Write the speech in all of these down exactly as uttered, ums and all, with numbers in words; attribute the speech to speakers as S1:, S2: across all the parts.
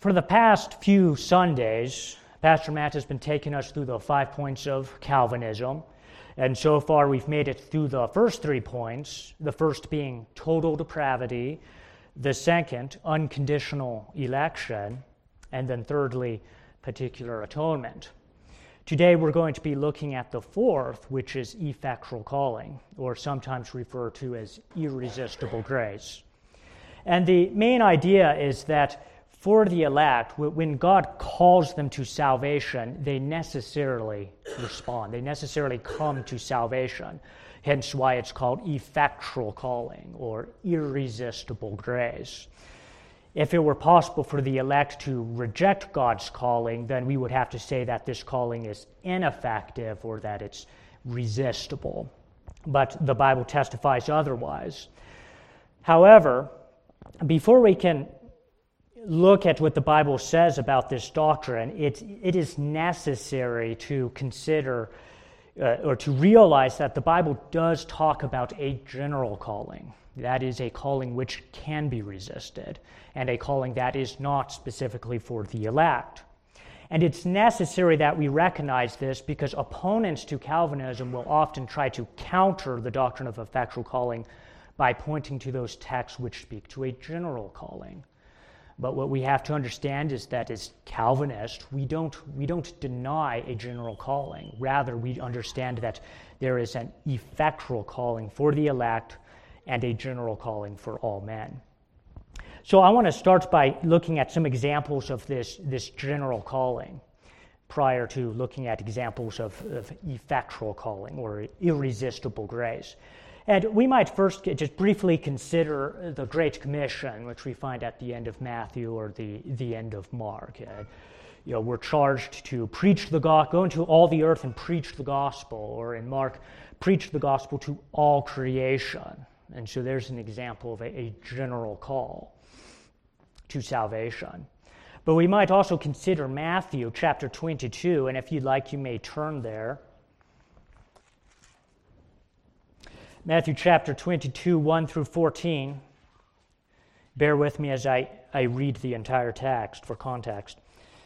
S1: For the past few Sundays, Pastor Matt has been taking us through the five points of Calvinism. And so far, we've made it through the first three points, the first being total depravity, the second, unconditional election, and then thirdly, particular atonement. Today, we're going to be looking at the fourth, which is effectual calling, or sometimes referred to as irresistible grace. And the main idea is that for the elect, when God calls them to salvation, they necessarily respond. They necessarily come to salvation. Hence why it's called effectual calling or irresistible grace. If it were possible for the elect to reject God's calling, then we would have to say that this calling is ineffective or that it's resistible. But the Bible testifies otherwise. However, before we can look at what the Bible says about this doctrine, it, it is necessary to consider uh, or to realize that the Bible does talk about a general calling. That is a calling which can be resisted, and a calling that is not specifically for the elect. And it's necessary that we recognize this because opponents to Calvinism will often try to counter the doctrine of effectual calling by pointing to those texts which speak to a general calling. But what we have to understand is that as Calvinists, we don't, we don't deny a general calling. Rather, we understand that there is an effectual calling for the elect and a general calling for all men. So I want to start by looking at some examples of this, this general calling prior to looking at examples of, of effectual calling or irresistible grace. And we might first just briefly consider the Great Commission, which we find at the end of Matthew or the, the end of Mark. Uh, you know, we're charged to preach the gospel, go into all the earth and preach the gospel, or in Mark, preach the gospel to all creation. And so there's an example of a, a general call to salvation. But we might also consider Matthew chapter twenty-two, and if you'd like, you may turn there. Matthew chapter twenty-two, one through fourteen. Bear with me as I, I read the entire text for context.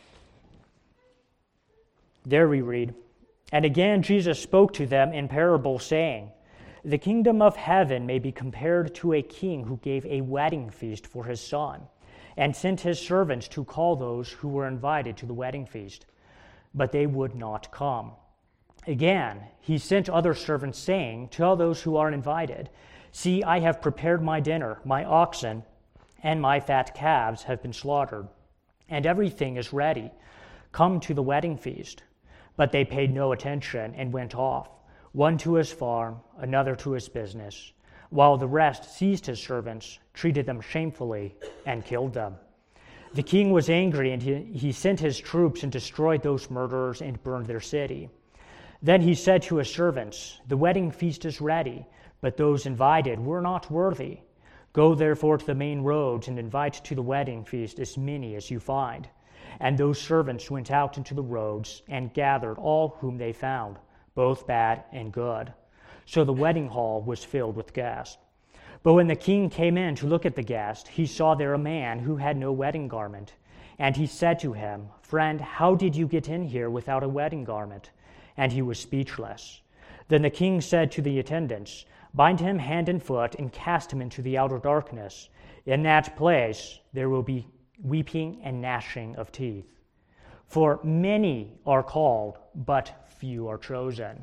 S1: There we read, "And again Jesus spoke to them in parables, saying, The kingdom of heaven may be compared to a king who gave a wedding feast for his son, and sent his servants to call those who were invited to the wedding feast. But they would not come. Again, he sent other servants, saying, Tell those who are invited, See, I have prepared my dinner, my oxen and my fat calves have been slaughtered, and everything is ready. Come to the wedding feast. But they paid no attention and went off, one to his farm, another to his business, while the rest seized his servants, treated them shamefully, and killed them. The king was angry, and he, he sent his troops and destroyed those murderers and burned their city. Then he said to his servants, The wedding feast is ready, but those invited were not worthy. Go therefore to the main roads and invite to the wedding feast as many as you find. And those servants went out into the roads and gathered all whom they found, both bad and good. So the wedding hall was filled with guests. But when the king came in to look at the guests, he saw there a man who had no wedding garment. And he said to him, Friend, how did you get in here without a wedding garment? And he was speechless. Then the king said to the attendants, Bind him hand and foot and cast him into the outer darkness. In that place there will be weeping and gnashing of teeth. For many are called, but few are chosen."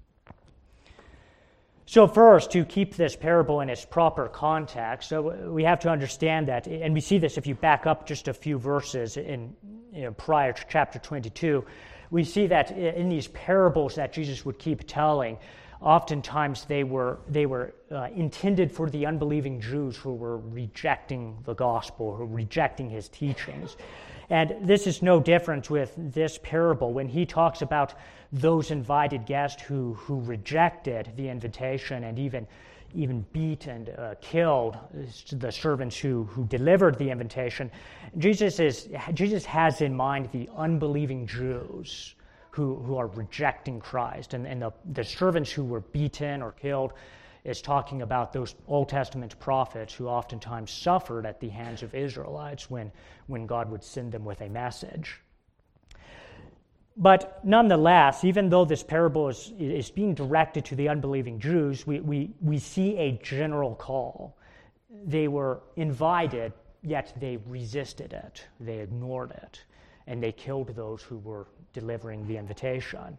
S1: So first, to keep this parable in its proper context, so we have to understand that, and we see this if you back up just a few verses in you know, prior to chapter twenty-two, we see that in these parables that Jesus would keep telling, oftentimes they were they were uh, intended for the unbelieving Jews who were rejecting the gospel, who were rejecting his teachings. And this is no different with this parable when he talks about those invited guests who, who rejected the invitation and even even beat and uh, killed the servants who, who delivered the invitation. Jesus is Jesus has in mind the unbelieving Jews who, who are rejecting Christ, and, and the, the servants who were beaten or killed. is talking about those Old Testament prophets who oftentimes suffered at the hands of Israelites when, when God would send them with a message. But nonetheless, even though this parable is, is being directed to the unbelieving Jews, we, we, we see a general call. They were invited, yet they resisted it. They ignored it, and they killed those who were delivering the invitation.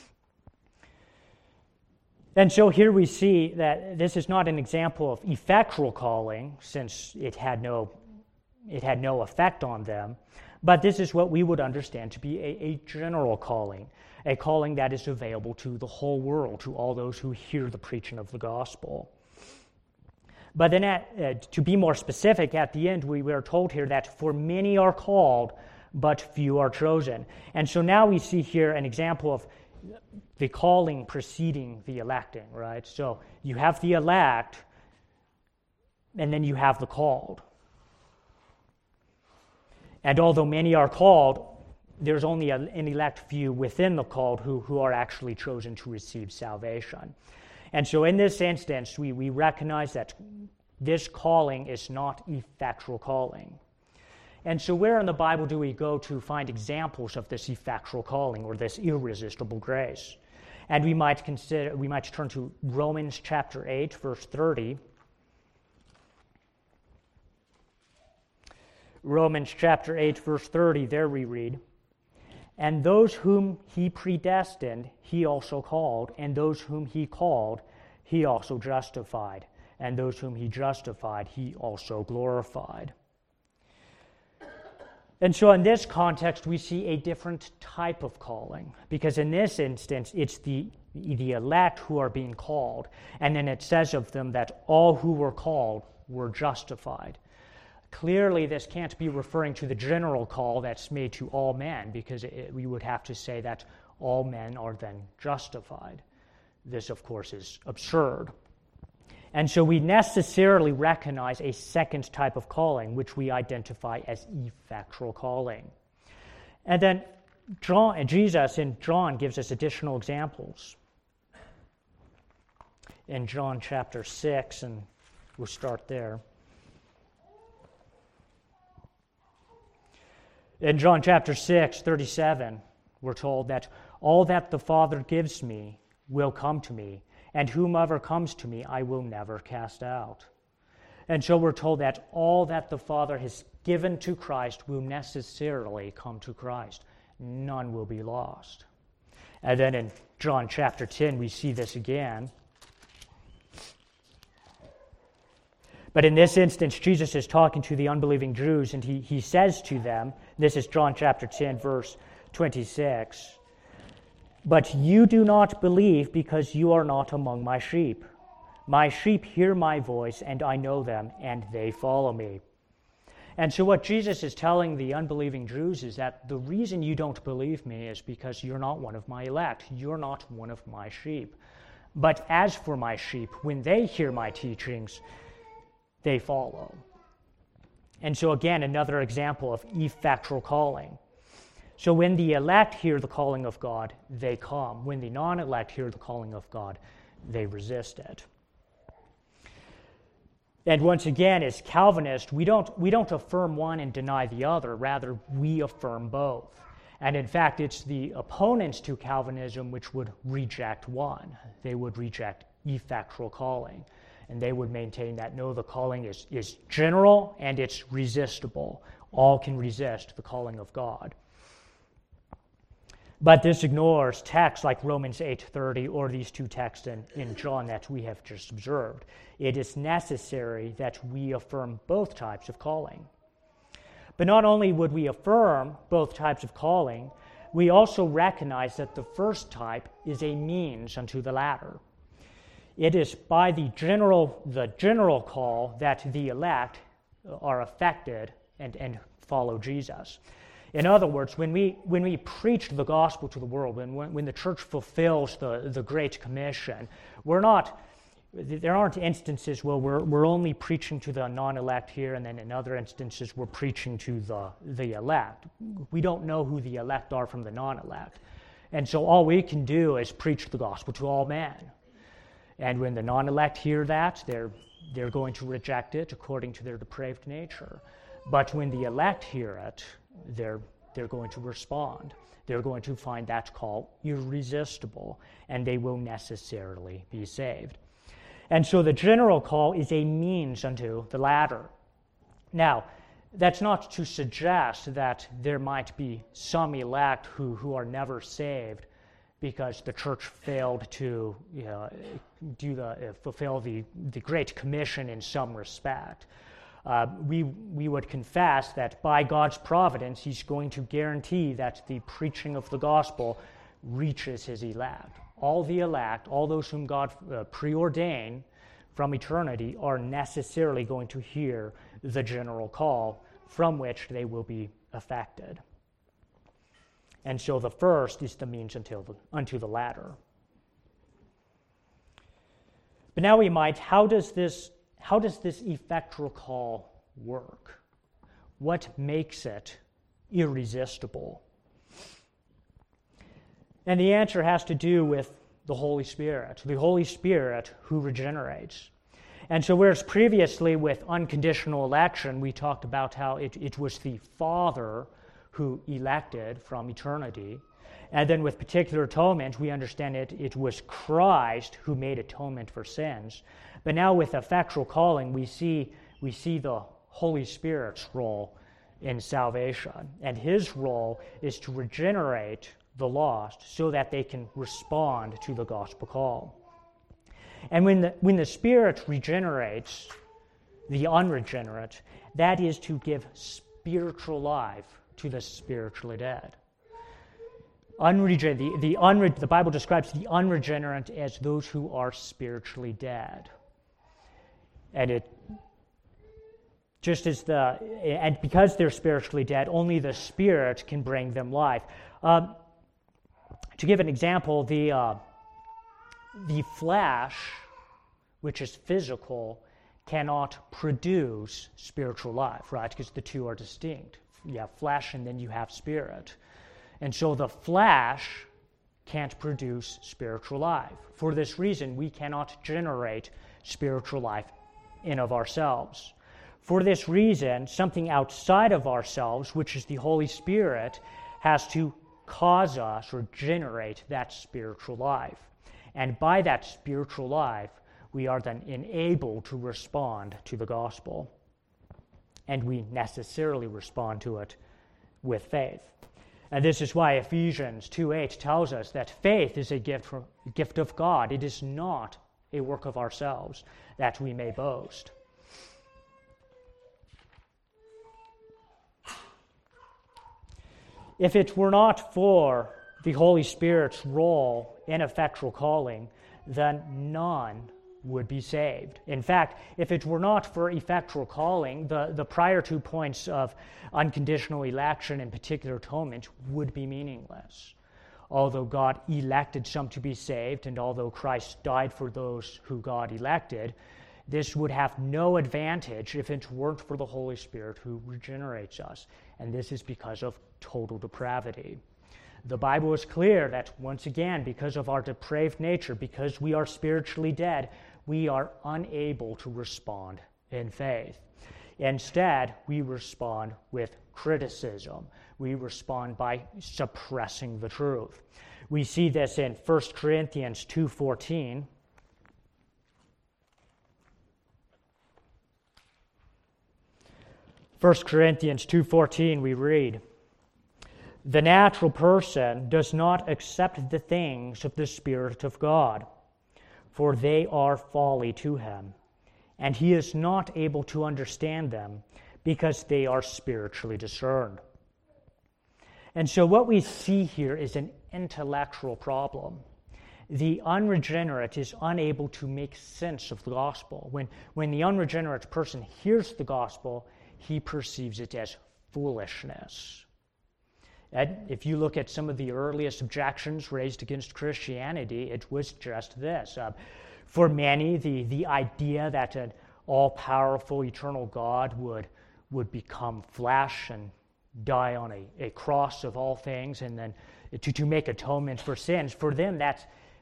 S1: And so here we see that this is not an example of effectual calling, since it had no, it had no effect on them, but this is what we would understand to be a, a general calling, a calling that is available to the whole world, to all those who hear the preaching of the gospel. But then at, uh, to be more specific, at the end we are told here that for many are called, but few are chosen. And so now we see here an example of the calling preceding the electing, right? So you have the elect, and then you have the called. And although many are called, there's only a, an elect few within the called who, who are actually chosen to receive salvation. And so in this instance, we, we recognize that this calling is not effectual calling. And so where in the Bible do we go to find examples of this effectual calling or this irresistible grace? And we might consider, we might turn to Romans chapter eight, verse thirty. Romans chapter eight, verse thirty, there we read, "And those whom he predestined, he also called, and those whom he called, he also justified, and those whom he justified, he also glorified." And so in this context, we see a different type of calling, because in this instance, it's the, the elect who are being called, and then it says of them that all who were called were justified. Clearly, this can't be referring to the general call that's made to all men, because it, we would have to say that all men are then justified. This, of course, is absurd. And so we necessarily recognize a second type of calling, which we identify as effectual calling. And then John, Jesus in John gives us additional examples. In John chapter six, and we'll start there. In John chapter six, thirty-seven, we're told that all that the Father gives me will come to me, and whomever comes to me I will never cast out. And so we're told that all that the Father has given to Christ will necessarily come to Christ. None will be lost. And then in John chapter ten, we see this again. But in this instance, Jesus is talking to the unbelieving Jews, and he, he says to them, this is John chapter ten, verse twenty-six, "But you do not believe because you are not among my sheep. My sheep hear my voice, and I know them, and they follow me." And so what Jesus is telling the unbelieving Jews is that the reason you don't believe me is because you're not one of my elect. You're not one of my sheep. But as for my sheep, when they hear my teachings, they follow. And so again, another example of effectual calling. So when the elect hear the calling of God, they come. When the non-elect hear the calling of God, they resist it. And once again, as Calvinists, we don't, we don't affirm one and deny the other. Rather, we affirm both. And in fact, it's the opponents to Calvinism which would reject one. They would reject effectual calling. And they would maintain that, no, the calling is, is general and it's resistible. All can resist the calling of God. But this ignores texts like Romans eight thirty or these two texts in, in John that we have just observed. It is necessary that we affirm both types of calling. But not only would we affirm both types of calling, we also recognize that the first type is a means unto the latter. It is by the general, the general call that the elect are affected and, and follow Jesus. In other words, when we when we preach the gospel to the world, when when the church fulfills the, the Great Commission, we're not, there aren't instances where we're we're only preaching to the non-elect here, and then in other instances we're preaching to the, the elect. We don't know who the elect are from the non-elect. And so all we can do is preach the gospel to all men. And when the non-elect hear that, they're, they're going to reject it according to their depraved nature. But when the elect hear it, they're, they're going to respond. They're going to find that call irresistible, and they will necessarily be saved. And so the general call is a means unto the latter. Now, that's not to suggest that there might be some elect who, who are never saved because the church failed to you know, do the, uh, fulfill the, the Great Commission in some respect. Uh, we, we would confess that by God's providence, he's going to guarantee that the preaching of the gospel reaches his elect. All the elect, all those whom God uh, preordained from eternity, are necessarily going to hear the general call from which they will be affected. And so the first is the means until the, unto the latter. But now we might, how does this how does this effectual call work? What makes it irresistible? And the answer has to do with the Holy Spirit, the Holy Spirit who regenerates. And so whereas previously with unconditional election, we talked about how it, it was the Father who elected from eternity, and then with particular atonement, we understand it, it was Christ who made atonement for sins. But now with effectual calling, we see, we see the Holy Spirit's role in salvation. And his role is to regenerate the lost so that they can respond to the gospel call. And when the, when the Spirit regenerates the unregenerate, that is to give spiritual life to the spiritually dead. Unregen- the, the, unre- the Bible describes the unregenerate as those who are spiritually dead. And it just as the, and because they're spiritually dead, only the Spirit can bring them life. Um, to give an example, the uh, the flesh, which is physical, cannot produce spiritual life, right? Because the two are distinct. You have flesh and then you have spirit. And so the flesh can't produce spiritual life. For this reason, we cannot generate spiritual life in of ourselves. For this reason, something outside of ourselves, which is the Holy Spirit, has to cause us or generate that spiritual life. And by that spiritual life, we are then enabled to respond to the gospel. And we necessarily respond to it with faith. And this is why Ephesians two eight tells us that faith is a gift, from, gift of God. It is not a work of ourselves that we may boast. If it were not for the Holy Spirit's role in effectual calling, then none would be saved. In fact, if it were not for effectual calling, the, the prior two points of unconditional election and particular atonement would be meaningless. Although God elected some to be saved, and although Christ died for those who God elected, this would have no advantage if it weren't for the Holy Spirit who regenerates us. And this is because of total depravity. The Bible is clear that, once again, because of our depraved nature, because we are spiritually dead, we are unable to respond in faith. Instead, we respond with criticism. We respond by suppressing the truth. We see this in First Corinthians two fourteen. First Corinthians two fourteen, we read, "The natural person does not accept the things of the Spirit of God, for they are folly to him, and he is not able to understand them, because they are spiritually discerned." And so what we see here is an intellectual problem. The unregenerate is unable to make sense of the gospel. When, when the unregenerate person hears the gospel, he perceives it as foolishness. And if you look at some of the earliest objections raised against Christianity, it was just this. Uh, for many, the, the idea that an all-powerful, eternal God would, would become flesh and die on a, a cross of all things and then to, to make atonement for sins, for them that's,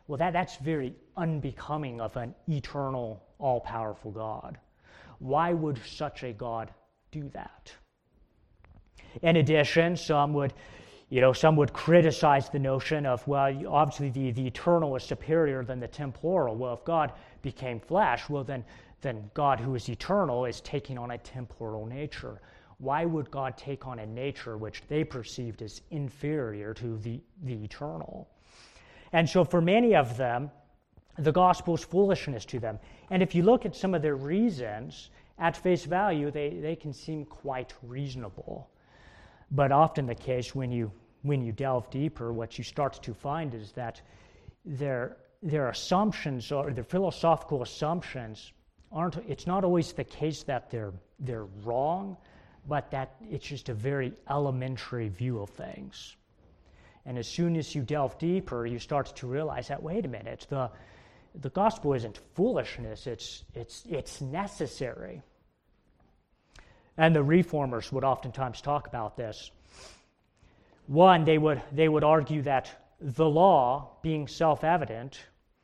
S1: Well, that, that's very unbecoming of an eternal, all-powerful God. Why would such a God do that? In addition, some would, you know, some would criticize the notion of, well, obviously the, the eternal is superior than the temporal. Well, if God became flesh, well, then, then God who is eternal is taking on a temporal nature. Why would God take on a nature which they perceived as inferior to the, the eternal? And so for many of them, the gospel is foolishness to them. And if you look at some of their reasons, at face value, they, they can seem quite reasonable. But often the case when you when you delve deeper, what you start to find is that their their assumptions or their philosophical assumptions aren't, it's not always the case that they're they're wrong, but that it's just a very elementary view of things. And as soon as you delve deeper, you start to realize that, wait a minute, the the gospel isn't foolishness, it's it's it's necessary. And the reformers would oftentimes talk about this. One, they would they would argue that the law, being self-evident,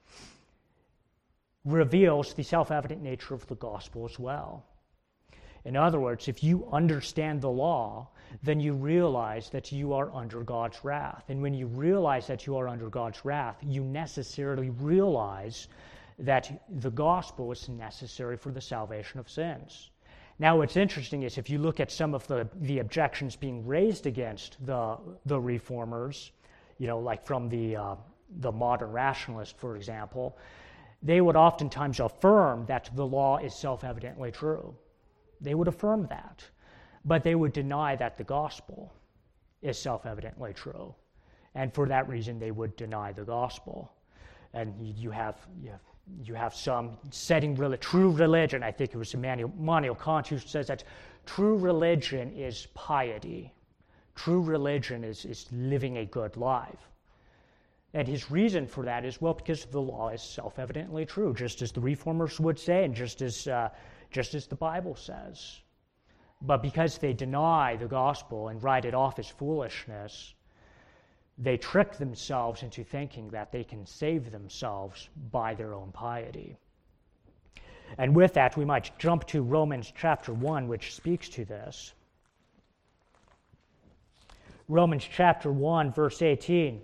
S1: reveals the self-evident nature of the gospel as well. In other words, if you understand the law, then you realize that you are under God's wrath. And when you realize that you are under God's wrath, you necessarily realize that the gospel is necessary for the salvation of sins. Now, what's interesting is if you look at some of the, the objections being raised against the, the reformers, you know, like from the, uh, the modern rationalist, for example, they would oftentimes affirm that the law is self-evidently true. They would affirm that, but they would deny that the gospel is self-evidently true. And for that reason, they would deny the gospel. And you have, you have, you have some setting really, true religion, I think it was Immanuel, Immanuel Kant who says that true religion is piety. True religion is, is living a good life. And his reason for that is, well, because the law is self-evidently true, just as the reformers would say, and just as uh, just as the Bible says. But because they deny the gospel and write it off as foolishness, they trick themselves into thinking that they can save themselves by their own piety. And with that, we might jump to Romans chapter one, which speaks to this. Romans chapter one, verse eighteen.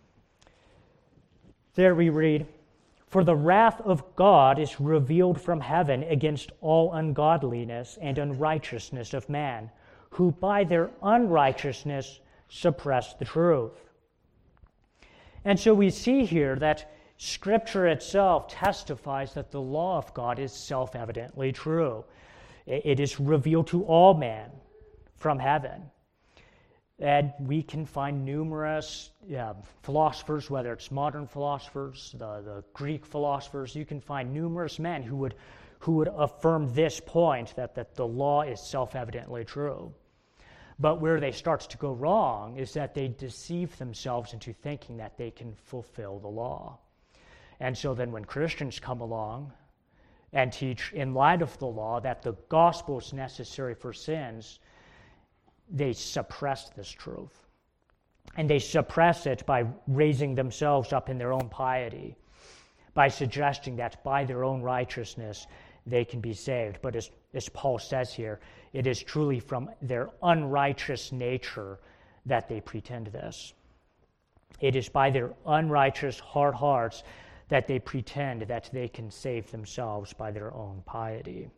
S1: There we read, "For the wrath of God is revealed from heaven against all ungodliness and unrighteousness of man, who by their unrighteousness suppress the truth." And so we see here that Scripture itself testifies that the law of God is self-evidently true. It is revealed to all men from heaven. And we can find numerous yeah, philosophers, whether it's modern philosophers, the, the Greek philosophers, you can find numerous men who would who would affirm this point, that, that the law is self-evidently true. But where they start to go wrong is that they deceive themselves into thinking that they can fulfill the law. And so then when Christians come along and teach in light of the law that the gospel is necessary for sins, they suppress this truth. And they suppress it by raising themselves up in their own piety, by suggesting that by their own righteousness they can be saved. But as, as Paul says here, it is truly from their unrighteous nature that they pretend this. It is by their unrighteous hard hearts that they pretend that they can save themselves by their own piety.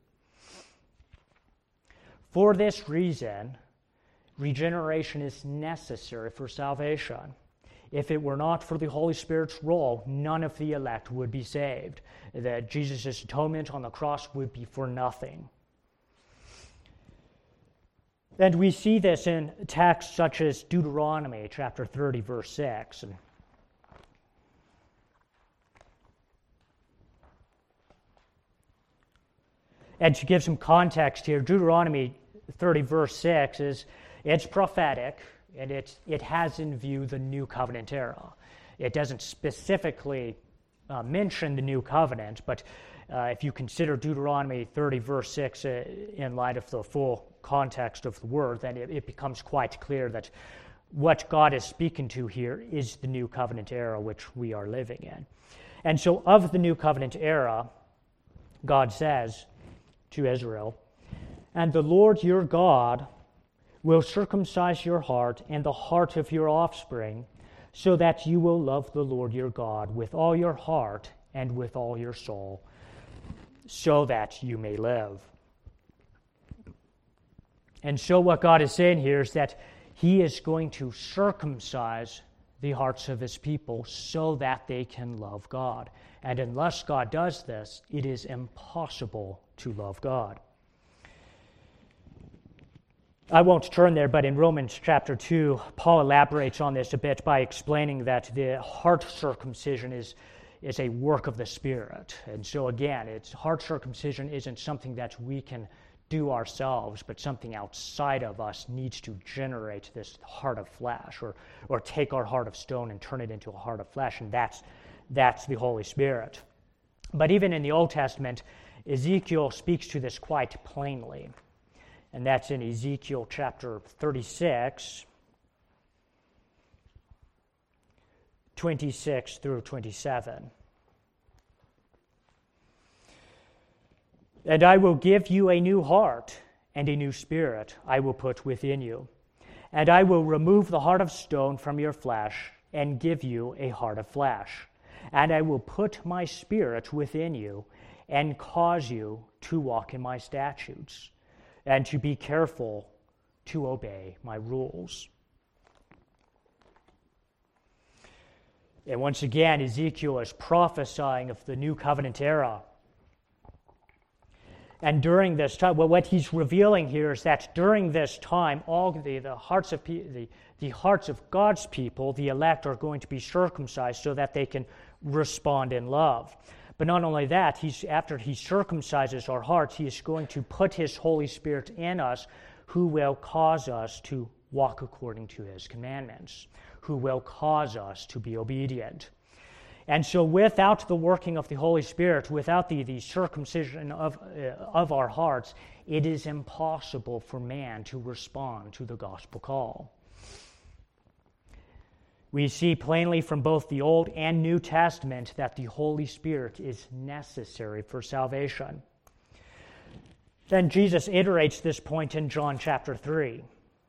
S1: For this reason, regeneration is necessary for salvation. If it were not for the Holy Spirit's role, none of the elect would be saved. That Jesus' atonement on the cross would be for nothing. And we see this in texts such as Deuteronomy chapter thirty, verse six. And And to give some context here, Deuteronomy thirty, verse six, is it's prophetic, and it's, it has in view the New Covenant era. It doesn't specifically uh, mention the New Covenant, but uh, if you consider Deuteronomy thirty, verse six, uh, in light of the full context of the word, then it, it becomes quite clear that what God is speaking to here is the New Covenant era which we are living in. And so of the New Covenant era, God says to Israel, "And the Lord your God will circumcise your heart and the heart of your offspring, so that you will love the Lord your God with all your heart and with all your soul, so that you may live." And so what God is saying here is that He is going to circumcise the hearts of His people so that they can love God. And unless God does this, it is impossible to love God. I won't turn there, but in Romans chapter two, Paul elaborates on this a bit by explaining that the heart circumcision is, is a work of the Spirit. And so again, it's heart circumcision isn't something that we can do ourselves, but something outside of us needs to generate this heart of flesh, or or take our heart of stone and turn it into a heart of flesh, and that's that's the Holy Spirit. But even in the Old Testament, Ezekiel speaks to this quite plainly, and that's in Ezekiel chapter thirty-six, twenty-six through twenty-seven. "And I will give you a new heart, and a new spirit I will put within you. And I will remove the heart of stone from your flesh, and give you a heart of flesh. And I will put my spirit within you, and cause you to walk in my statutes, and to be careful to obey my rules." And once again, Ezekiel is prophesying of the New Covenant era. And during this time, well, what he's revealing here is that during this time, all the, the hearts of pe- the, the hearts of God's people, the elect, are going to be circumcised so that they can respond in love. But not only that, he's after he circumcises our hearts, he is going to put his Holy Spirit in us, who will cause us to walk according to his commandments, who will cause us to be obedient. And so without the working of the Holy Spirit, without the, the circumcision of, uh, of our hearts, it is impossible for man to respond to the gospel call. We see plainly from both the Old and New Testament that the Holy Spirit is necessary for salvation. Then Jesus iterates this point in John chapter three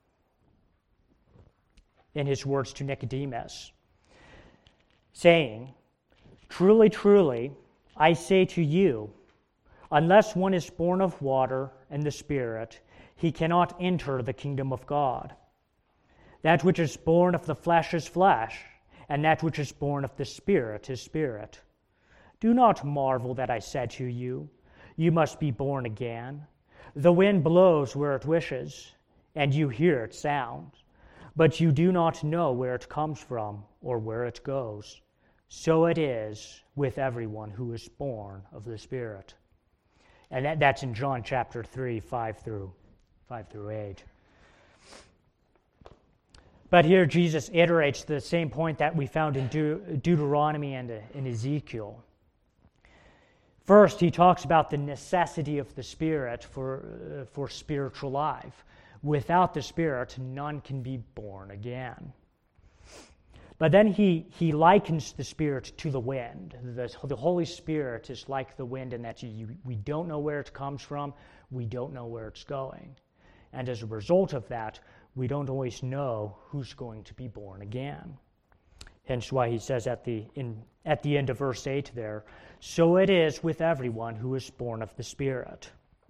S1: in his words to Nicodemus, saying, "Truly, truly, I say to you, unless one is born of water and the Spirit, he cannot enter the kingdom of God. That which is born of the flesh is flesh, and that which is born of the Spirit is spirit. Do not marvel that I said to you, you must be born again. The wind blows where it wishes, and you hear its sound, but you do not know where it comes from or where it goes. So it is with everyone who is born of the Spirit." And that, that's in John chapter three, five through five through eight. But here Jesus iterates the same point that we found in De- Deuteronomy and uh, in Ezekiel. First, he talks about the necessity of the Spirit for, uh, for spiritual life. Without the Spirit, none can be born again. But then he, he likens the Spirit to the wind. The, the Holy Spirit is like the wind in that you, you, we don't know where it comes from, we don't know where it's going. And as a result of that, we don't always know who's going to be born again. Hence why he says at the, in, at the end of verse eight there, "So it is with everyone who is born of the Spirit."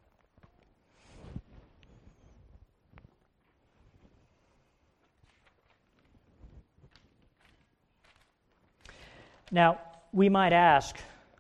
S1: Now, we might ask,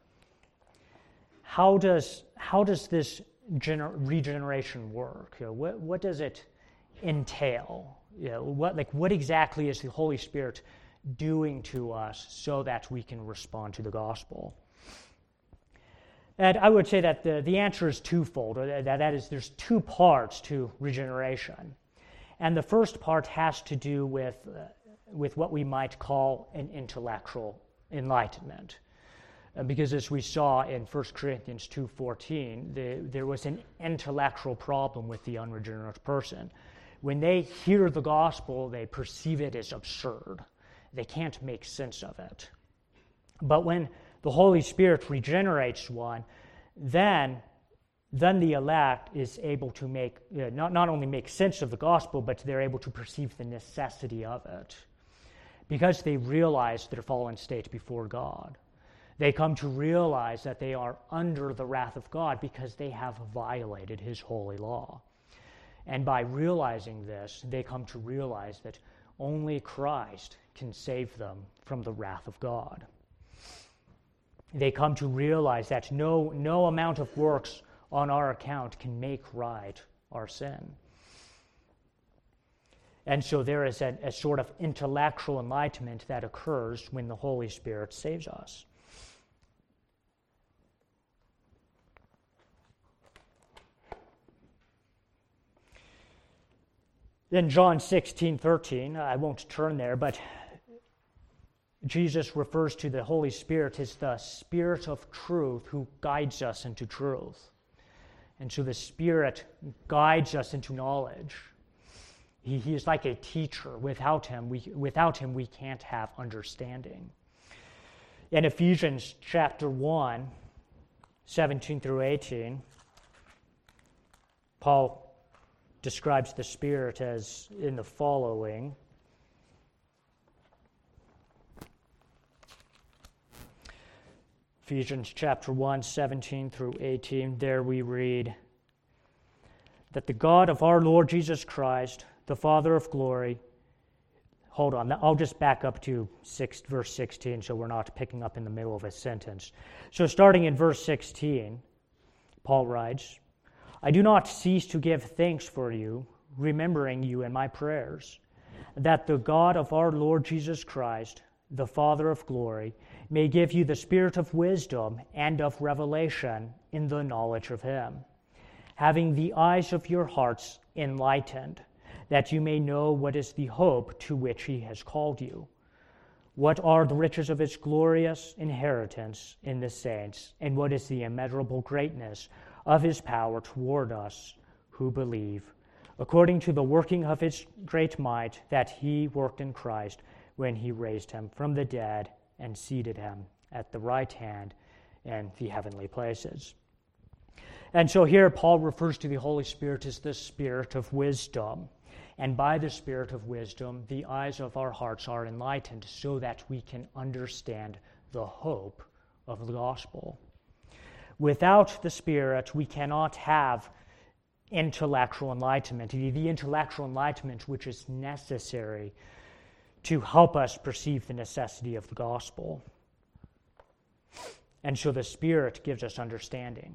S1: how does how does this gener- regeneration work? You know, what what does it entail? You know, what like what exactly is the Holy Spirit doing to us so that we can respond to the gospel? And I would say that the, the answer is twofold. That, that is, there's two parts to regeneration. And the first part has to do with, uh, with what we might call an intellectual enlightenment. Uh, because as we saw in First Corinthians two fourteen, the, there was an intellectual problem with the unregenerate person. when they hear the gospel, they perceive it as absurd. They can't make sense of it. But when the Holy Spirit regenerates one, then, then the elect is able to make, uh, not, not only make sense of the gospel, but they're able to perceive the necessity of it. Because they realize their fallen state before God. They come to realize that they are under the wrath of God because they have violated His holy law. And by realizing this, they come to realize that only Christ can save them from the wrath of God. They come to realize that no, no amount of works on our account can make right our sin. And so there is a, a sort of intellectual enlightenment that occurs when the Holy Spirit saves us. Then John sixteen thirteen, I won't turn there, but Jesus refers to the Holy Spirit as the Spirit of truth who guides us into truth. And so the Spirit guides us into knowledge. He, he is like a teacher. Without him, we, without him, we can't have understanding. In Ephesians chapter one, seventeen through eighteen, Paul describes the Spirit as in the following. Ephesians chapter one, seventeen through eighteen, there we read that the God of our Lord Jesus Christ, the Father of glory, hold on, I'll just back up to six, verse sixteen so we're not picking up in the middle of a sentence. So starting in verse sixteen, Paul writes, I do not cease to give thanks for you, remembering you in my prayers, that the God of our Lord Jesus Christ, the Father of glory, may give you the spirit of wisdom and of revelation in the knowledge of him, having the eyes of your hearts enlightened, that you may know what is the hope to which he has called you, what are the riches of his glorious inheritance in the saints, and what is the immeasurable greatness of his power toward us who believe, according to the working of his great might that he worked in Christ when he raised him from the dead and seated him at the right hand in the heavenly places. And so here Paul refers to the Holy Spirit as the Spirit of wisdom. And by the Spirit of wisdom, the eyes of our hearts are enlightened so that we can understand the hope of the gospel. Without the Spirit, we cannot have intellectual enlightenment, the intellectual enlightenment which is necessary to help us perceive the necessity of the gospel. And so the Spirit gives us understanding.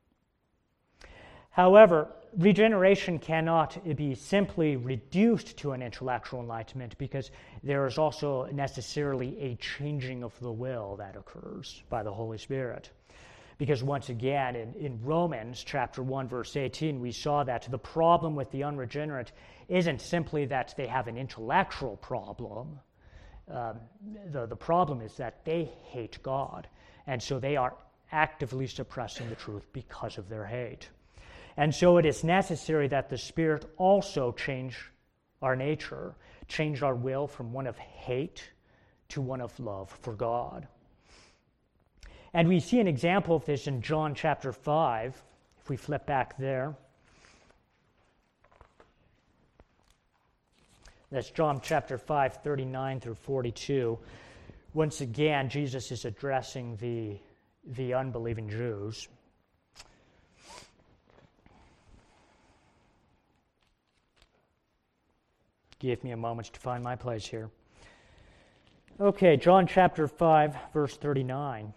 S1: However, regeneration cannot be simply reduced to an intellectual enlightenment because there is also necessarily a changing of the will that occurs by the Holy Spirit. Because once again, in, in Romans chapter one, verse eighteen, we saw that the problem with the unregenerate isn't simply that they have an intellectual problem. Um, the, the problem is that they hate God, and so they are actively suppressing the truth because of their hate. And so it is necessary that the Spirit also change our nature, change our will from one of hate to one of love for God. And we see an example of this in John chapter five, if we flip back there. That's John chapter five, thirty-nine through forty-two. Once again, Jesus is addressing the, the unbelieving Jews. Give me a moment to find my place here. Okay, John chapter five, verse thirty-nine.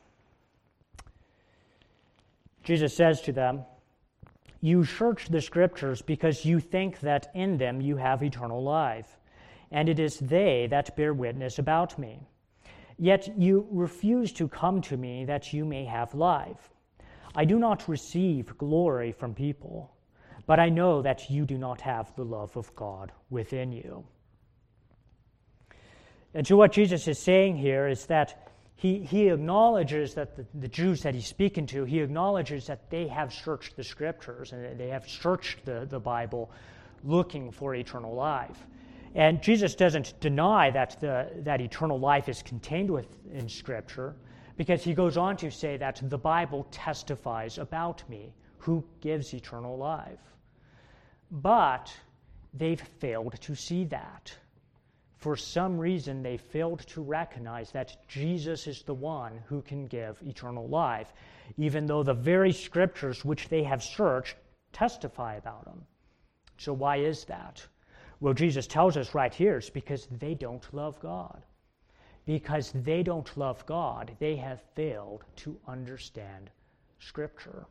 S1: Jesus says to them, you search the Scriptures because you think that in them you have eternal life, and it is they that bear witness about me. Yet you refuse to come to me that you may have life. I do not receive glory from people, but I know that you do not have the love of God within you. And so what Jesus is saying here is that he, he acknowledges that the, the Jews that he's speaking to, he acknowledges that they have searched the Scriptures and they have searched the, the Bible looking for eternal life. And Jesus doesn't deny that the, that eternal life is contained within Scripture, because he goes on to say that the Bible testifies about me, who gives eternal life. But they've failed to see that. For some reason, they failed to recognize that Jesus is the one who can give eternal life, even though the very Scriptures which they have searched testify about him. So why is that? Well, Jesus tells us right here, it's because they don't love God. Because they don't love God, they have failed to understand Scripture.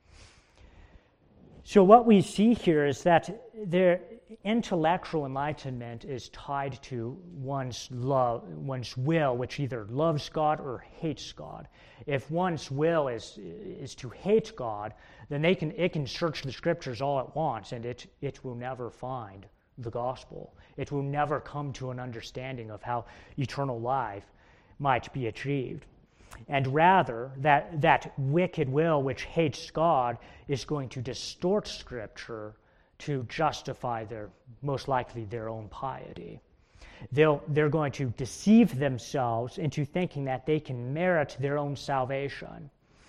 S1: So what we see here is that their intellectual enlightenment is tied to one's love, one's will, which either loves God or hates God. If one's will is is to hate God, then they can it can search the Scriptures all it wants, and it it will never find the gospel. It will never come to an understanding of how eternal life might be achieved. And rather, that, that wicked will which hates God is going to distort Scripture to justify their, most likely, their own piety. They'll, they're going to deceive themselves into thinking that they can merit their own salvation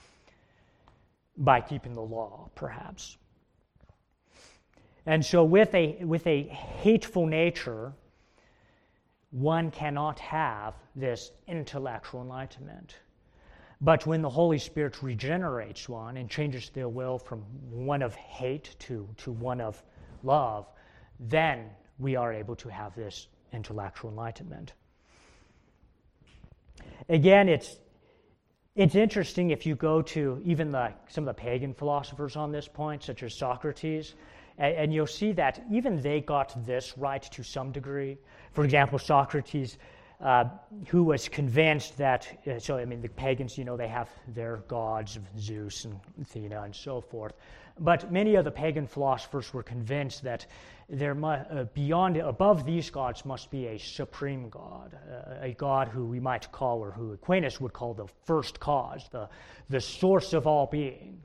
S1: by keeping the law, perhaps. And so with a, with a hateful nature, one cannot have this intellectual enlightenment. But when the Holy Spirit regenerates one and changes their will from one of hate to, to one of love, then we are able to have this intellectual enlightenment. Again, it's it's interesting if you go to even the, some of the pagan philosophers on this point, such as Socrates, and, and you'll see that even they got this right to some degree. For example, Socrates, Uh, who was convinced that, uh, so I mean, the pagans, you know, they have their gods of Zeus and Athena and so forth. But many of the pagan philosophers were convinced that there mu- uh, beyond, above these gods must be a supreme God, uh, a God who we might call, or who Aquinas would call the first cause, the, the source of all being.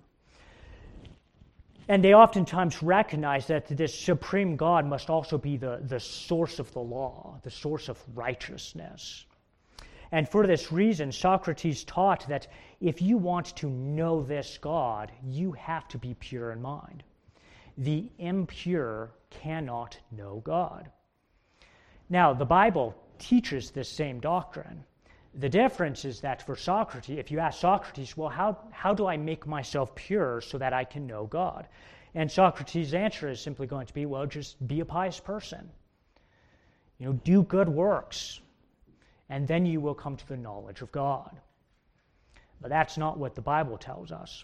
S1: And they oftentimes recognize that this supreme God must also be the, the source of the law, the source of righteousness. And for this reason, Socrates taught that if you want to know this God, you have to be pure in mind. The impure cannot know God. Now, the Bible teaches this same doctrine. The difference is that for Socrates, if you ask Socrates, well, how, how do I make myself pure so that I can know God? And Socrates' answer is simply going to be, well, just be a pious person. You know, do good works, and then you will come to the knowledge of God. But that's not what the Bible tells us.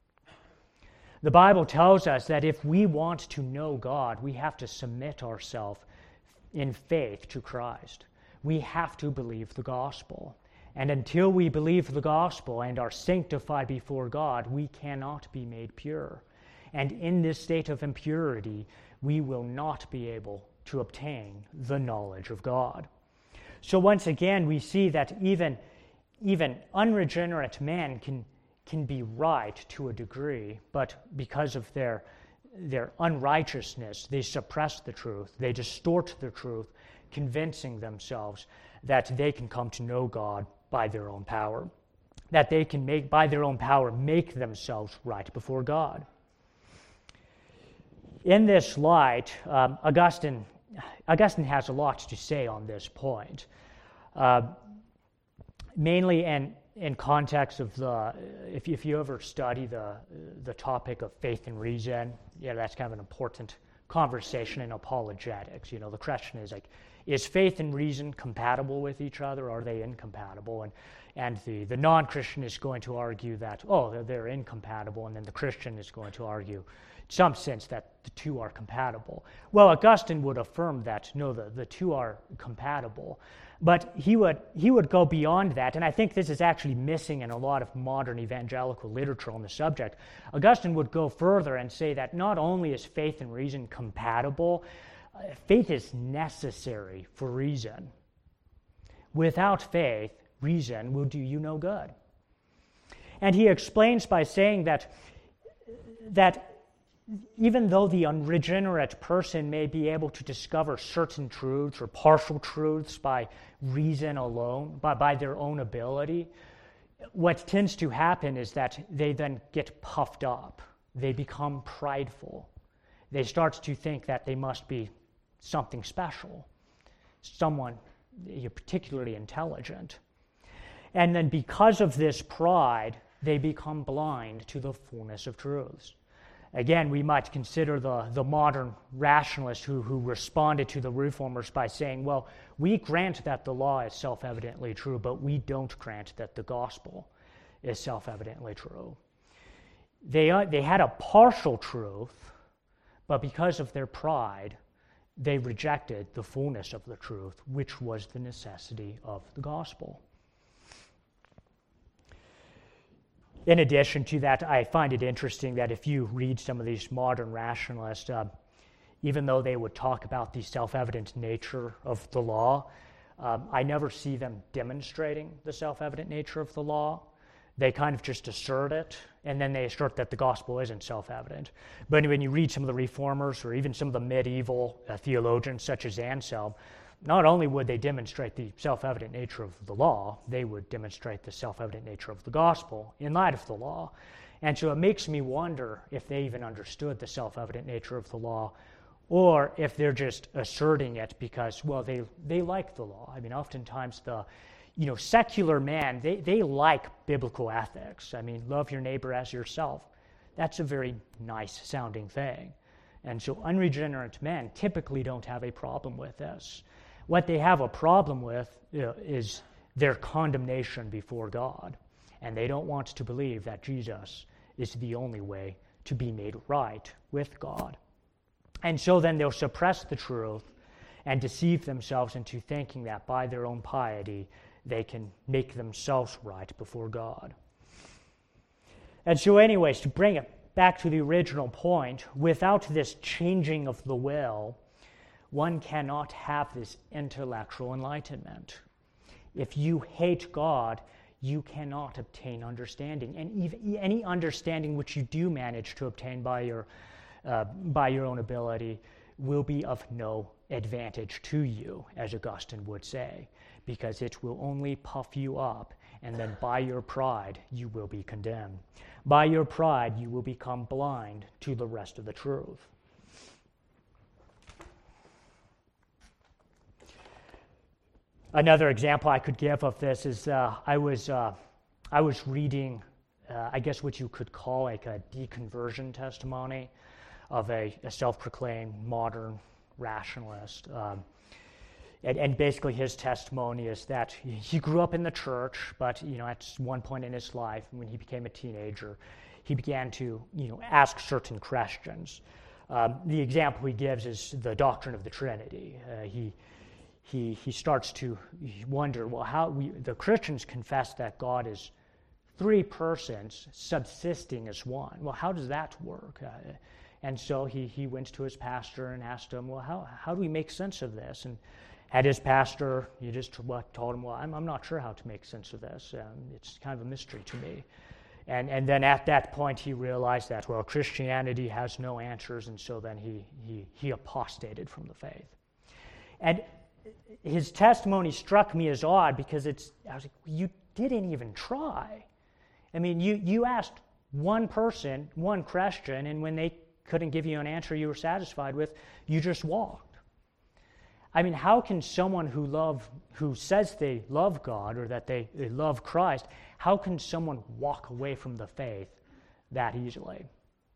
S1: The Bible tells us that if we want to know God, we have to submit ourselves in faith to Christ. We have to believe the gospel. And until we believe the gospel and are sanctified before God, we cannot be made pure. And in this state of impurity, we will not be able to obtain the knowledge of God. So once again, we see that even, even unregenerate men can, can be right to a degree, but because of their, their unrighteousness, they suppress the truth, they distort the truth, convincing themselves that they can come to know God by their own power, that they can make, by their own power, make themselves right before God. In this light, um, Augustine, Augustine has a lot to say on this point, uh, mainly in, in context of the, if, if you ever study the, the topic of faith and reason, yeah, that's kind of an important conversation in apologetics. You know, the question is like, is faith and reason compatible with each other? Are they incompatible? And and the, the non-Christian is going to argue that, oh, they're, they're incompatible, and then the Christian is going to argue, in some sense, that the two are compatible. Well, Augustine would affirm that, no, the, the two are compatible. But he would he would go beyond that, and I think this is actually missing in a lot of modern evangelical literature on the subject. Augustine would go further and say that not only is faith and reason compatible, uh, faith is necessary for reason. Without faith, reason will do you no good. And he explains by saying that that even though the unregenerate person may be able to discover certain truths or partial truths by reason alone, by, by their own ability, what tends to happen is that they then get puffed up. They become prideful. They start to think that they must be something special, someone particularly intelligent. And then because of this pride, they become blind to the fullness of truths. Again, we might consider the, the modern rationalist who, who responded to the reformers by saying, well, we grant that the law is self-evidently true, but we don't grant that the gospel is self-evidently true. They, uh, they had a partial truth, but because of their pride, they rejected the fullness of the truth, which was the necessity of the gospel. In addition to that, I find it interesting that if you read some of these modern rationalists, uh, even though they would talk about the self-evident nature of the law, um, I never see them demonstrating the self-evident nature of the law. They kind of just assert it, and then they assert that the gospel isn't self-evident. But when you read some of the reformers or even some of the medieval uh, theologians such as Anselm, not only would they demonstrate the self-evident nature of the law, they would demonstrate the self-evident nature of the gospel in light of the law. And so it makes me wonder if they even understood the self-evident nature of the law, or if they're just asserting it because, well, they, they like the law. I mean, oftentimes the, you know, secular man, they, they like biblical ethics. I mean, love your neighbor as yourself. That's a very nice sounding thing. And so unregenerate men typically don't have a problem with this. What they have a problem with uh, is their condemnation before God. And they don't want to believe that Jesus is the only way to be made right with God. And so then they'll suppress the truth and deceive themselves into thinking that by their own piety they can make themselves right before God. And so anyways, to bring it back to the original point, without this changing of the will, one cannot have this intellectual enlightenment. If you hate God, you cannot obtain understanding. And even any understanding which you do manage to obtain by your, uh, by your own ability will be of no advantage to you, as Augustine would say, because it will only puff you up, and then by your pride you will be condemned. By your pride you will become blind to the rest of the truth. Another example I could give of this is uh, I was uh, I was reading, uh, I guess what you could call like a deconversion testimony of a, a self-proclaimed modern rationalist. Um, and, and basically his testimony is that he grew up in the church, but you know at one point in his life, when he became a teenager, he began to you know ask certain questions. Um, the example he gives is the doctrine of the Trinity. Uh, he He, he starts to wonder, well, how we, the Christians confess that God is three persons subsisting as one. Well, how does that work? Uh, and so he, he went to his pastor and asked him, well, how, how do we make sense of this? And had his pastor, he just told him, well, I'm, I'm not sure how to make sense of this. Um, it's kind of a mystery to me. And and then at that point he realized that, well, Christianity has no answers, and so then he he, he apostated from the faith. And his testimony struck me as odd because it's, I was like, you didn't even try. I mean, you, you asked one person, one question, and when they couldn't give you an answer you were satisfied with, you just walked. I mean, how can someone who love, who says they love God or that they, they love Christ, how can someone walk away from the faith that easily?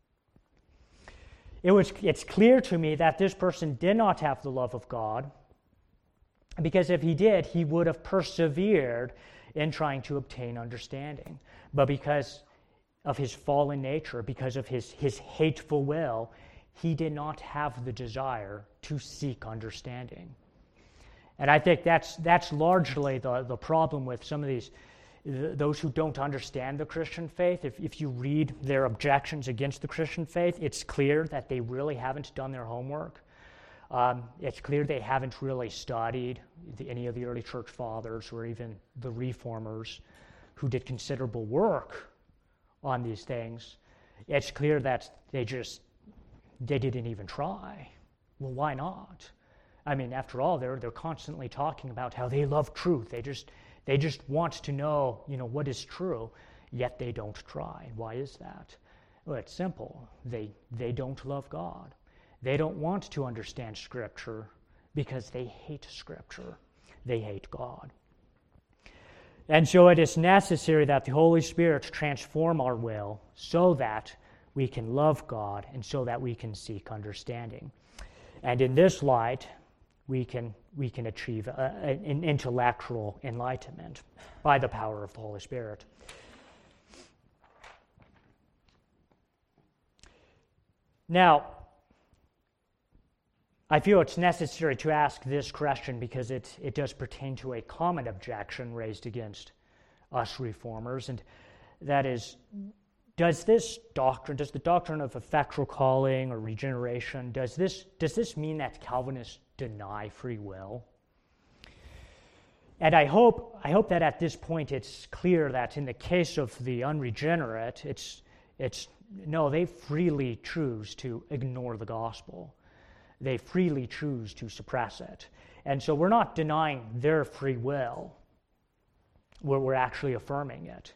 S1: It was, it's clear to me that this person did not have the love of God, because if he did, he would have persevered in trying to obtain understanding. But because of his fallen nature, because of his, his hateful will, he did not have the desire to seek understanding. And I think that's that's largely the, the problem with some of these, those who don't understand the Christian faith. If, if you read their objections against the Christian faith, it's clear that they really haven't done their homework. Um, it's clear they haven't really studied the, any of the early church fathers or even the reformers who did considerable work on these things. It's clear that they just they didn't even try. Well, why not? I mean, after all, they're they're constantly talking about how they love truth. They just they just want to know, you know, what is true, yet they don't try. Why is that? Well, it's simple. They they don't love God. They don't want to understand Scripture because they hate Scripture. They hate God. And so it is necessary that the Holy Spirit transform our will so that we can love God and so that we can seek understanding. And in this light, we can we can achieve a, an intellectual enlightenment by the power of the Holy Spirit. Now, I feel it's necessary to ask this question because it, it does pertain to a common objection raised against us reformers, and that is, does this doctrine, does the doctrine of effectual calling or regeneration, does this, does this mean that Calvinists deny free will? And I hope, I hope that at this point it's clear that in the case of the unregenerate, it's, it's no, they freely choose to ignore the gospel. They freely choose to suppress it. And so we're not denying their free will. We're, we're actually affirming it.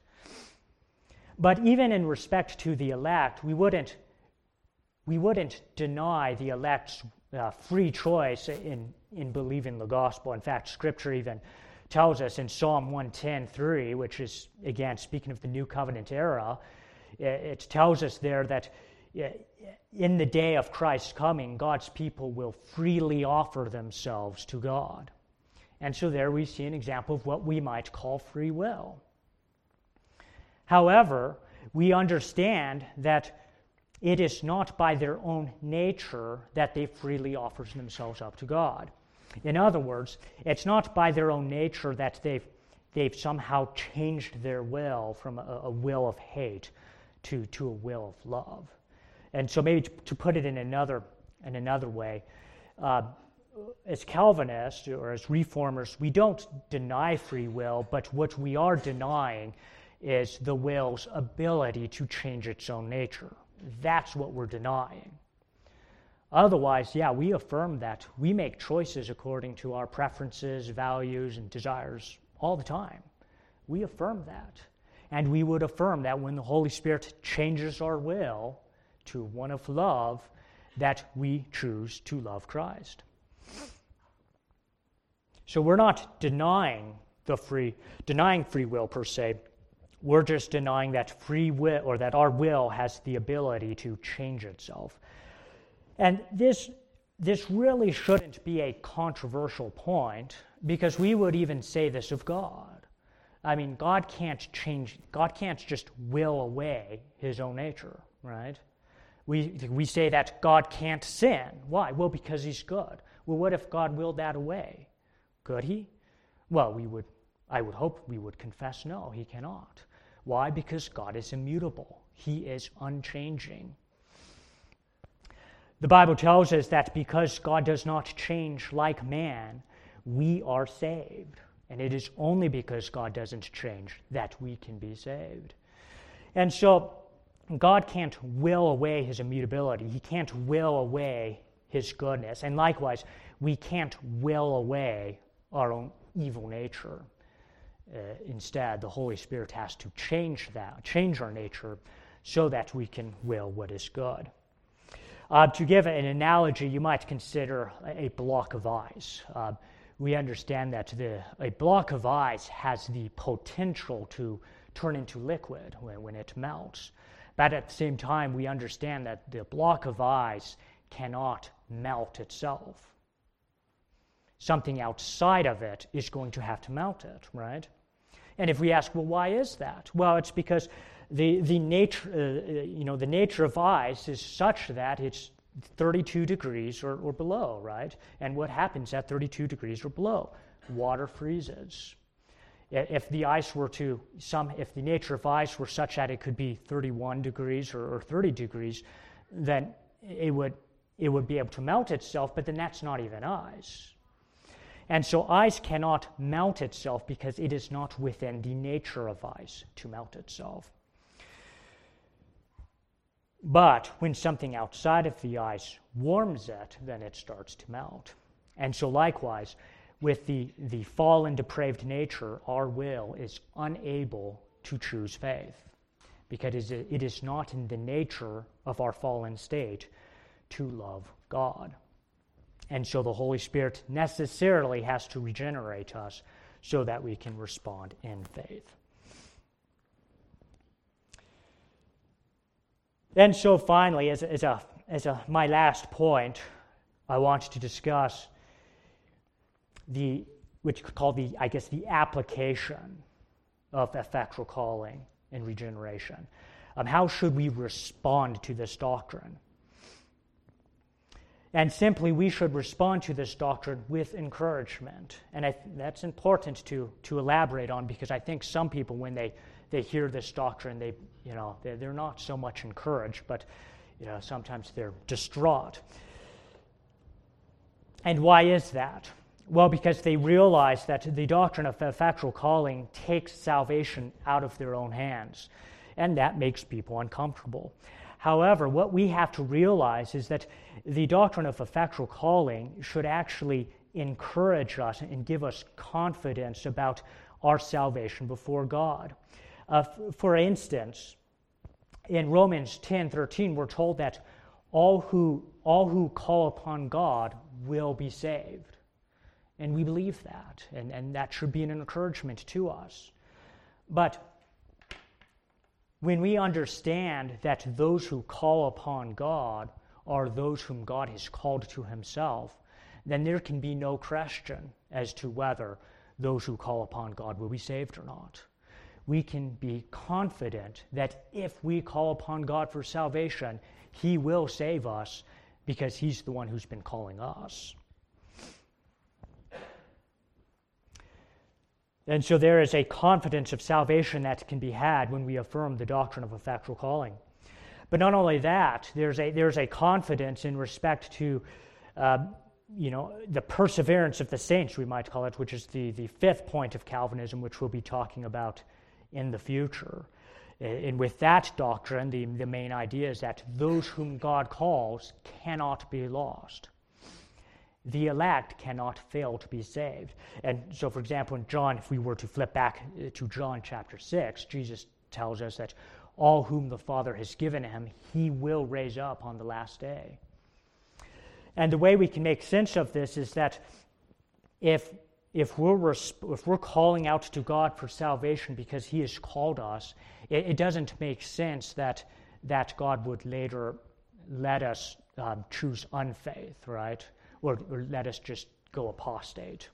S1: But even in respect to the elect, we wouldn't, we wouldn't deny the elect's uh, free choice in, in believing the gospel. In fact, Scripture even tells us in Psalm one ten three, which is, again, speaking of the New Covenant era, it tells us there that in the day of Christ's coming, God's people will freely offer themselves to God. And so there we see an example of what we might call free will. However, we understand that it is not by their own nature that they freely offer themselves up to God. In other words, it's not by their own nature that they've, they've somehow changed their will from a, a will of hate to, to a will of love. And so maybe to, to put it in another in another way, uh, as Calvinists or as Reformers, we don't deny free will, but what we are denying is the will's ability to change its own nature. That's what we're denying. Otherwise, yeah, we affirm that we make choices according to our preferences, values, and desires all the time. We affirm that. And we would affirm that when the Holy Spirit changes our will to one of love, that we choose to love Christ. So we're not denying the free, denying free will per se. We're just denying that free will, or that our will has the ability to change itself. And this, this really shouldn't be a controversial point, because we would even say this of God. I mean, God can't change, God can't just will away his own nature, right? We, we say that God can't sin. Why? Well, because he's good. Well, what if God willed that away? Could he? Well, we would, I would hope we would confess no, he cannot. Why? Because God is immutable. He is unchanging. The Bible tells us that because God does not change like man, we are saved. And it is only because God doesn't change that we can be saved. And so, God can't will away his immutability. He can't will away his goodness. And likewise, we can't will away our own evil nature. Uh, instead, the Holy Spirit has to change that, change our nature so that we can will what is good. Uh, to give an analogy, you might consider a block of ice. Uh, we understand that the, a block of ice has the potential to turn into liquid when, when it melts. But at the same time, we understand that the block of ice cannot melt itself. Something outside of it is going to have to melt it, right? And if we ask, well, why is that? Well, it's because the the nature, uh, you know, the nature of ice is such that it's thirty-two degrees or, or below, right? And what happens at thirty-two degrees or below? Water freezes. If the ice were to some, if the nature of ice were such that it could be thirty-one degrees or, or thirty degrees, then it would it would be able to melt itself. But then that's not even ice. And so ice cannot melt itself because it is not within the nature of ice to melt itself. But when something outside of the ice warms it, then it starts to melt. And so likewise, with the, the fallen, depraved nature, our will is unable to choose faith, because it is not in the nature of our fallen state to love God. And so the Holy Spirit necessarily has to regenerate us so that we can respond in faith. And so finally, as, as, a, as a, my last point, I want to discuss the, which called the, I guess, the application of effectual calling and regeneration. Um, how should we respond to this doctrine? And simply, we should respond to this doctrine with encouragement. And I, that's important to, to elaborate on, because I think some people, when they, they hear this doctrine, they, you know, they're, they're not so much encouraged, but you know, sometimes they're distraught. And why is that? Well, because they realize that the doctrine of effectual calling takes salvation out of their own hands, and that makes people uncomfortable. However, what we have to realize is that the doctrine of effectual calling should actually encourage us and give us confidence about our salvation before God. Uh, f- for instance, in Romans ten thirteen, we're told that all who all who call upon God will be saved. And we believe that, and, and that should be an encouragement to us. But when we understand that those who call upon God are those whom God has called to himself, then there can be no question as to whether those who call upon God will be saved or not. We can be confident that if we call upon God for salvation, he will save us, because he's the one who's been calling us. And so there is a confidence of salvation that can be had when we affirm the doctrine of effectual calling. But not only that, there's a there's a confidence in respect to, uh, you know, the perseverance of the saints, we might call it, which is the, the fifth point of Calvinism, which we'll be talking about in the future. And with that doctrine, the, the main idea is that those whom God calls cannot be lost. The elect cannot fail to be saved. And so, for example, in John, if we were to flip back to John chapter six, Jesus tells us that all whom the Father has given him, he will raise up on the last day. And the way we can make sense of this is that if if we're if we're calling out to God for salvation because he has called us, it, it doesn't make sense that that God would later let us um, choose unfaith, right? Or, or let us just go apostate.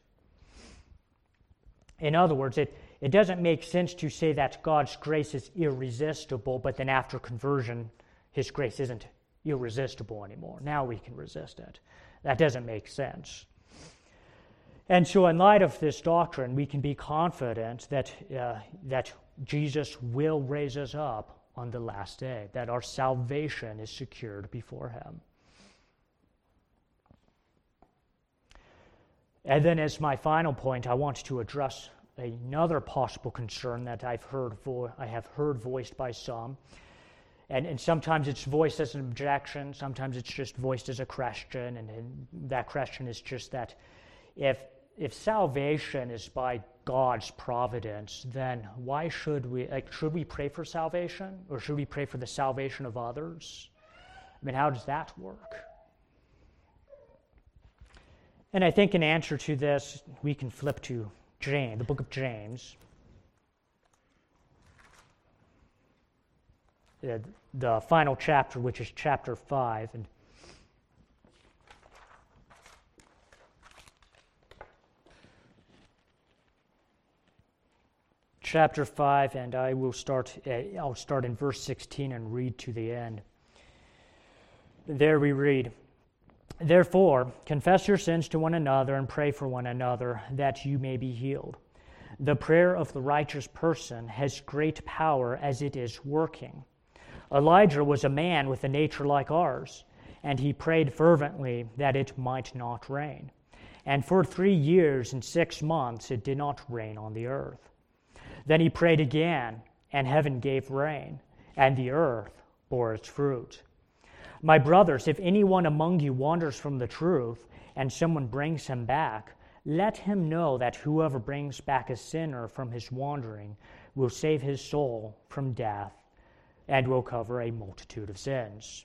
S1: In other words, it, it doesn't make sense to say that God's grace is irresistible, but then after conversion, his grace isn't irresistible anymore. Now we can resist it. That doesn't make sense. And so in light of this doctrine, we can be confident that, uh, that Jesus will raise us up on the last day, that our salvation is secured before him. And then as my final point, I want to address another possible concern that I've heard vo- I have heard voiced by some. And, and sometimes it's voiced as an objection, sometimes it's just voiced as a question, and, and that question is just that if if salvation is by God's providence, then why should we, like, should we pray for salvation, or should we pray for the salvation of others? I mean, how does that work? And I think in answer to this, we can flip to James, the book of James. The, the final chapter, which is chapter five. And chapter five, and I will start, uh, I'll start in verse sixteen and read to the end. There we read, "Therefore, confess your sins to one another and pray for one another, that you may be healed. The prayer of the righteous person has great power as it is working. Elijah was a man with a nature like ours, and he prayed fervently that it might not rain. And for three years and six months it did not rain on the earth. Then he prayed again, and heaven gave rain, and the earth bore its fruit. My brothers, if anyone among you wanders from the truth, and someone brings him back, let him know that whoever brings back a sinner from his wandering will save his soul from death and will cover a multitude of sins.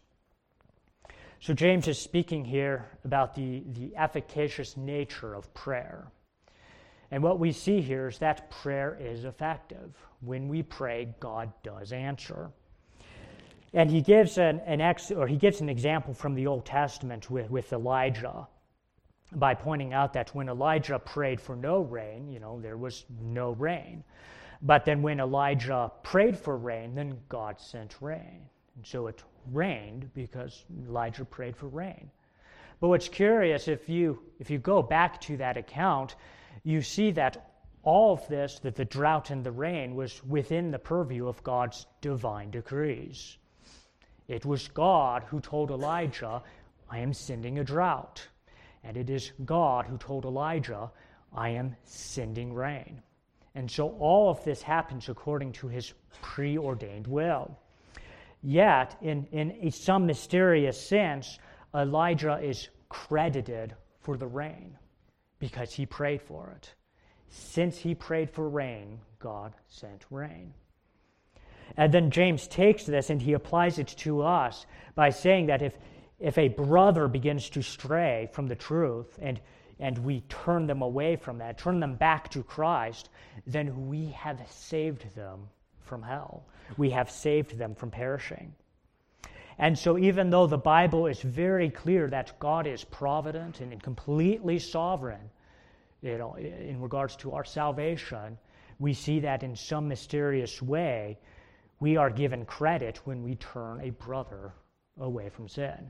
S1: So James is speaking here about the, the efficacious nature of prayer. And what we see here is that prayer is effective. When we pray, God does answer. And he gives an, an ex, or he gives an example from the Old Testament with, with Elijah by pointing out that when Elijah prayed for no rain, you know, there was no rain. But then when Elijah prayed for rain, then God sent rain. And so it rained because Elijah prayed for rain. But what's curious, if you if you go back to that account, you see that all of this, that the drought and the rain, was within the purview of God's divine decrees. It was God who told Elijah, I am sending a drought. And it is God who told Elijah, I am sending rain. And so all of this happens according to his preordained will. Yet, in, in some mysterious sense, Elijah is credited for the rain because he prayed for it. Since he prayed for rain, God sent rain. And then James takes this and he applies it to us by saying that if, if a brother begins to stray from the truth and, and we turn them away from that, turn them back to Christ, then we have saved them from hell. We have saved them from perishing. And so even though the Bible is very clear that God is provident and completely sovereign, you know, in regards to our salvation, we see that in some mysterious way we are given credit when we turn a brother away from sin.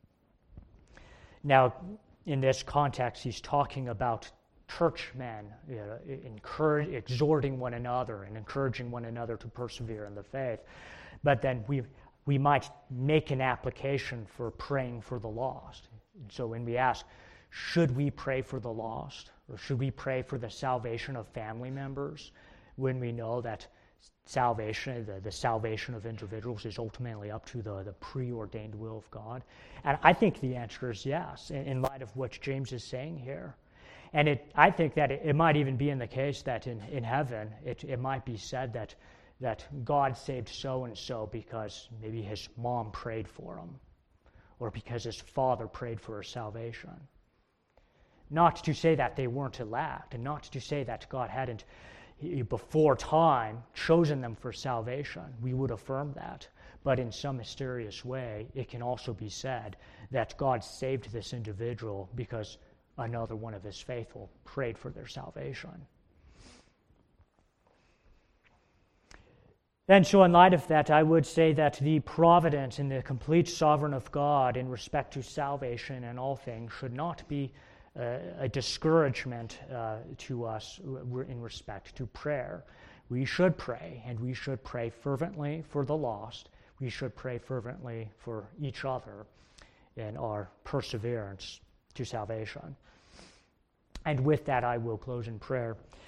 S1: Now, in this context, he's talking about churchmen, you know, encourage, exhorting one another and encouraging one another to persevere in the faith. But then we we might make an application for praying for the lost. And so when we ask, should we pray for the lost? Or should we pray for the salvation of family members? When we know that salvation, the, the salvation of individuals is ultimately up to the, the preordained will of God? And I think the answer is yes, in, in light of what James is saying here. And it, I think that it, it might even be in the case that in, in heaven, it, it might be said that, that God saved so-and-so because maybe his mom prayed for him, or because his father prayed for his salvation. Not to say that they weren't elect, and not to say that God hadn't, before time, chosen them for salvation. We would affirm that. But in some mysterious way, it can also be said that God saved this individual because another one of his faithful prayed for their salvation. And so in light of that, I would say that the providence and the complete sovereign of God in respect to salvation and all things should not be uh, a discouragement uh, to us in respect to prayer. We should pray, and we should pray fervently for the lost. We should pray fervently for each other in our perseverance to salvation. And with that, I will close in prayer.